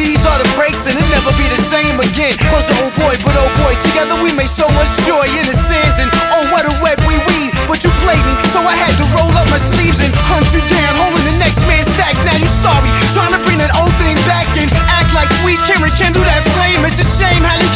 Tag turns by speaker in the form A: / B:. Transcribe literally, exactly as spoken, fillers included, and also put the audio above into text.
A: these are the breaks and it'll never be the same again. Was an old boy, but oh boy, together we made so much joy in the sands. And oh, what a web we weed, but you played me, so I had to roll up my sleeves and hunt you down, holding the next man's stacks. Now you sorry, trying to bring that old thing back and act like we can rekindle that flame. It's a shame how you